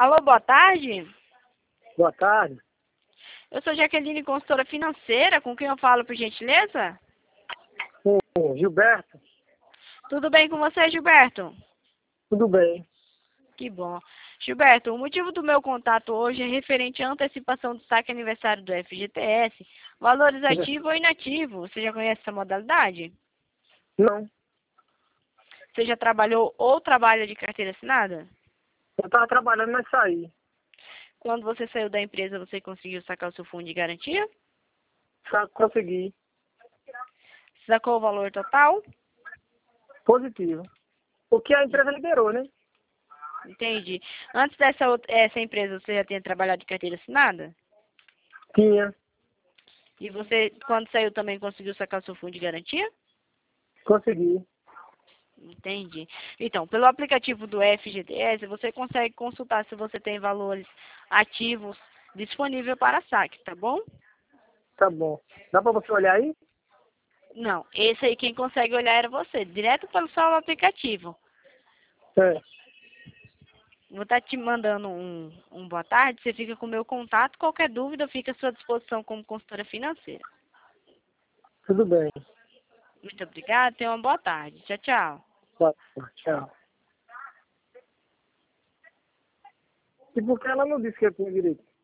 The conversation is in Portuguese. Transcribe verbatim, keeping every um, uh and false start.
Alô, boa tarde. Boa tarde. Eu sou Jaqueline, consultora financeira. Com quem eu falo, por gentileza? Com o Gilberto. Tudo bem com você, Gilberto? Tudo bem. Que bom. Gilberto, o motivo do meu contato hoje é referente à antecipação do saque aniversário do F G T S, valores ativo ou inativo. Você já conhece essa modalidade? Não. Você já trabalhou ou trabalha de carteira assinada? Eu estava trabalhando, mas saí. Quando você saiu da empresa, você conseguiu sacar o seu fundo de garantia? Só consegui. Sacou o valor total? Positivo. O que a empresa liberou, né? Entendi. Antes dessa outra, essa empresa, você já tinha trabalhado de carteira assinada? Tinha. E você, quando saiu, também conseguiu sacar o seu fundo de garantia? Consegui. Entendi. Então, pelo aplicativo do F G T S, você consegue consultar se você tem valores ativos disponíveis para saque, tá bom? Tá bom. Dá pra você olhar aí? Não, esse aí quem consegue olhar era você, direto pelo seu aplicativo. É. Vou estar te mandando um, um boa tarde, você fica com o meu contato, qualquer dúvida fica à sua disposição como consultora financeira. Tudo bem. Muito obrigada, tenha uma boa tarde. Tchau, tchau. Tá. Tchau. E por que ela não disse que eu tinha direito?